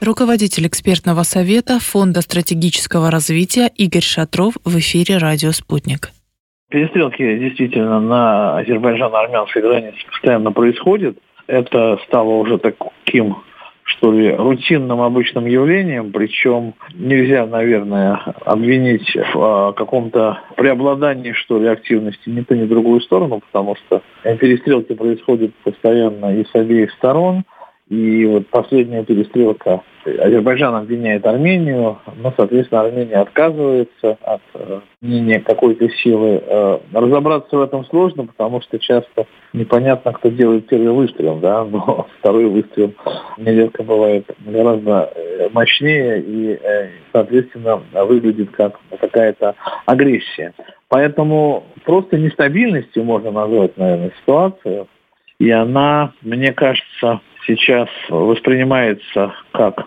Руководитель экспертного совета Фонда стратегического развития Игорь Шатров в эфире «Радио Спутник». Перестрелки действительно на азербайджано-армянской границе постоянно происходят. Это стало уже таким, что ли, рутинным обычным явлением, причем нельзя, наверное, обвинить в каком-то преобладании, что ли, активности ни ту, ни другую сторону, потому что перестрелки происходят постоянно и с обеих сторон. И вот последняя перестрелка, Азербайджан обвиняет Армению, но, соответственно, Армения отказывается от мнения какой-то силы. Разобраться в этом сложно, потому что часто непонятно, кто делает первый выстрел, да, но второй выстрел нередко бывает гораздо мощнее и, соответственно, выглядит как какая-то агрессия. Поэтому просто нестабильностью можно назвать, наверное, ситуацию. И она, мне кажется, сейчас воспринимается как,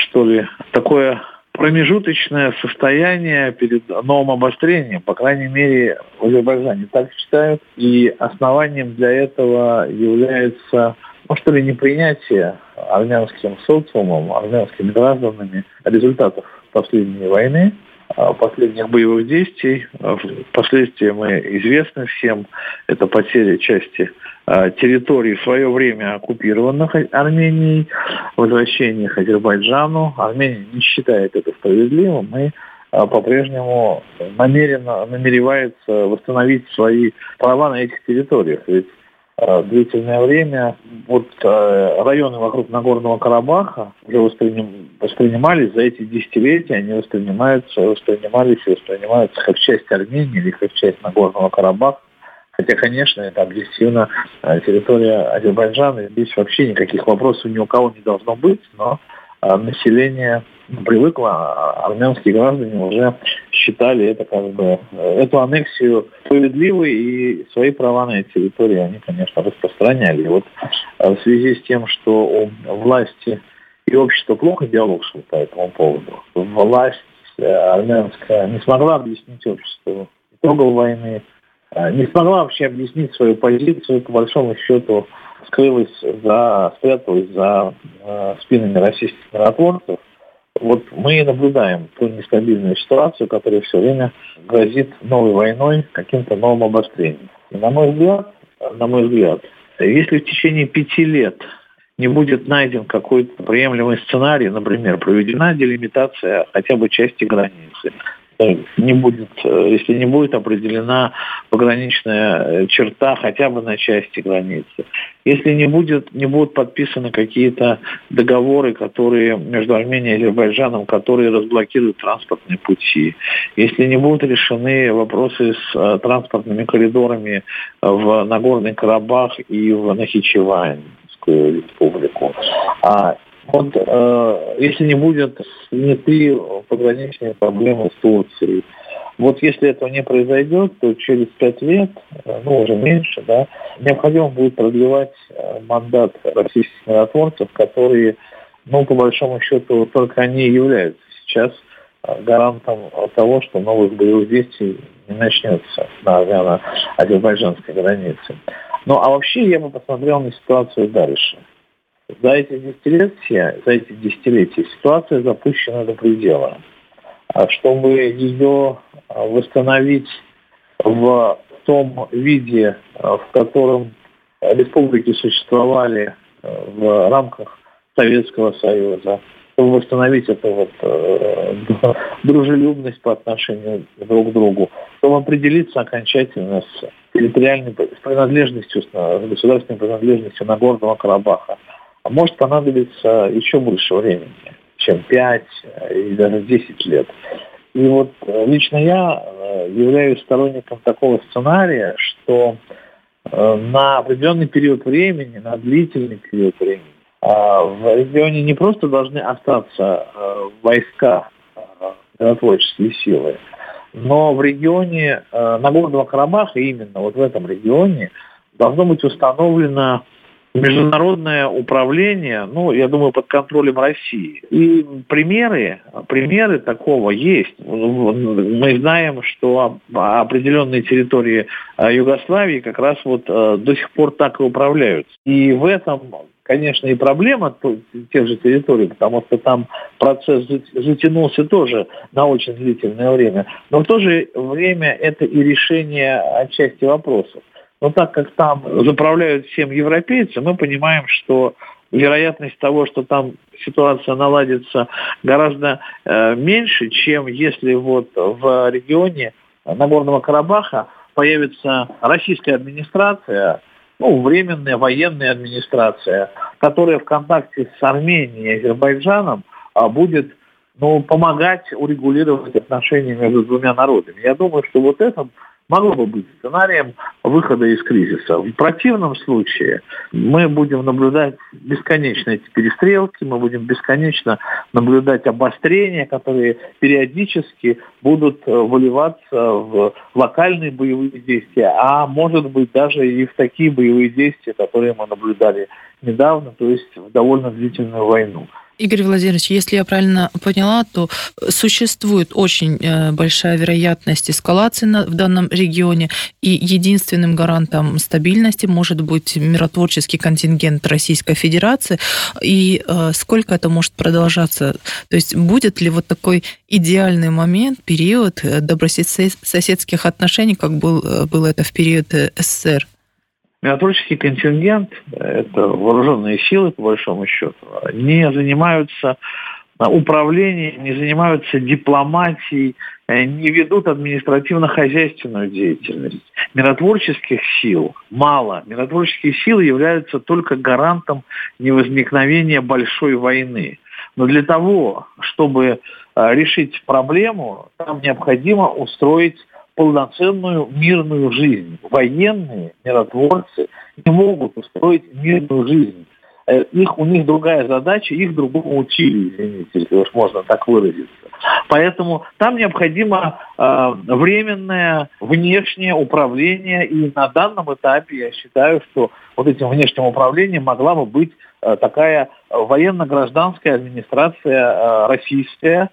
такое промежуточное состояние перед новым обострением. По крайней мере, в Азербайджане так считают. И основанием для этого является, непринятие армянским социумом, армянскими гражданами результатов последней войны, последних боевых действий. Впоследствии мы известны всем, это потеря части территорий в свое время оккупированных Арменией, возвращение их Азербайджану. Армения не считает это справедливым и по-прежнему намеревается восстановить свои права на этих территориях. Ведь длительное время районы вокруг Нагорного Карабаха уже воспринимались за эти десятилетия, они воспринимались и воспринимаются как часть Армении или как часть Нагорного Карабаха. Хотя, конечно, это объективно территория Азербайджана, здесь вообще никаких вопросов ни у кого не должно быть, но население привыкло, армянские граждане уже считали это эту аннексию справедливой, и свои права на эти территории они, конечно, распространяли. И вот в связи с тем, что у власти и общества плохо диалог шел по этому поводу, власть армянская не смогла объяснить обществу итогов войны, не смогла вообще объяснить свою позицию, по большому счету спряталась за спинами российских миротворцев. Вот мы и наблюдаем ту нестабильную ситуацию, которая все время грозит новой войной, каким-то новым обострением. И на мой взгляд, если в течение 5 лет не будет найден какой-то приемлемый сценарий, например, проведена делимитация хотя бы части границы, если не будет определена пограничная черта хотя бы на части границы, если не будут подписаны какие-то договоры, которые между Арменией и Азербайджаном, которые разблокируют транспортные пути, если не будут решены вопросы с транспортными коридорами в Нагорный Карабах и в Нахичеванскую республику, если не будет сняты пограничные проблемы с Турцией, если этого не произойдет, то через 5 лет, уже меньше, необходимо будет продлевать мандат российских миротворцев, которые, по большому счету, только они и являются сейчас гарантом того, что новых боевых действий не начнется на армяно-азербайджанской границе. Вообще я бы посмотрел на ситуацию дальше. За эти десятилетия ситуация запущена до предела. Чтобы ее восстановить в том виде, в котором республики существовали в рамках Советского Союза, чтобы восстановить эту дружелюбность по отношению друг к другу, чтобы определиться окончательно с территориальной принадлежностью, с государственной принадлежностью Нагорного Карабаха, может понадобиться еще больше времени, чем 5 или даже 10 лет. И лично я являюсь сторонником такого сценария, что на определенный период времени, на длительный период времени, в регионе не просто должны остаться войска, миротворческие силы, но в регионе Нагорного Карабаха, именно в этом регионе, должно быть установлено международное управление, я думаю, под контролем России. И примеры такого есть. Мы знаем, что определенные территории Югославии как раз до сих пор так и управляются. И в этом конечно, и проблема тех же территорий, потому что там процесс затянулся тоже на очень длительное время. Но в то же время это и решение отчасти вопросов. Но так как там заправляют всем европейцы, мы понимаем, что вероятность того, что там ситуация наладится, гораздо меньше, чем если вот в регионе Нагорного Карабаха появится российская администрация, временная военная администрация, которая в контакте с Арменией и Азербайджаном будет помогать урегулировать отношения между двумя народами. Я думаю, что вот это могло бы быть сценарием выхода из кризиса. В противном случае мы будем наблюдать бесконечно эти перестрелки, мы будем бесконечно наблюдать обострения, которые периодически будут выливаться в локальные боевые действия, а может быть даже и в такие боевые действия, которые мы наблюдали недавно, то есть в довольно длительную войну. Игорь Владимирович, если я правильно поняла, то существует очень большая вероятность эскалации в данном регионе, и единственным гарантом стабильности может быть миротворческий контингент Российской Федерации. И сколько это может продолжаться? То есть будет ли вот такой идеальный момент, период добрососедских отношений, как было это в период СССР? Миротворческий контингент, это вооруженные силы, по большому счету, не занимаются управлением, не занимаются дипломатией, не ведут административно-хозяйственную деятельность. Миротворческих сил мало. Миротворческие силы являются только гарантом невозникновения большой войны. Но для того, чтобы решить проблему, там необходимо устроить полноценную мирную жизнь. Военные, миротворцы не могут устроить мирную жизнь. У них другая задача, их другому учили, извините, если уж можно так выразиться. Поэтому там необходимо временное внешнее управление, и на данном этапе я считаю, что вот этим внешним управлением могла бы быть такая военно-гражданская администрация российская,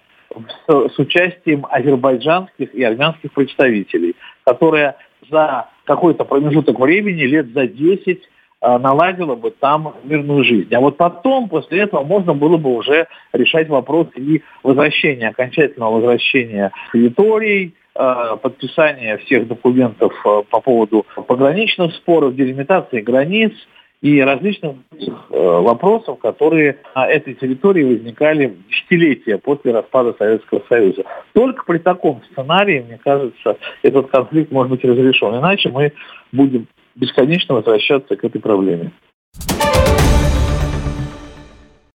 с участием азербайджанских и армянских представителей, которая за какой-то промежуток времени, лет за 10, наладила бы там мирную жизнь. А вот потом, после этого, можно было бы уже решать вопрос и окончательного возвращения территорий, подписания всех документов по поводу пограничных споров, делимитации границ и различных вопросов, которые на этой территории возникали десятилетия после распада Советского Союза. Только при таком сценарии, мне кажется, этот конфликт может быть разрешен. Иначе мы будем бесконечно возвращаться к этой проблеме.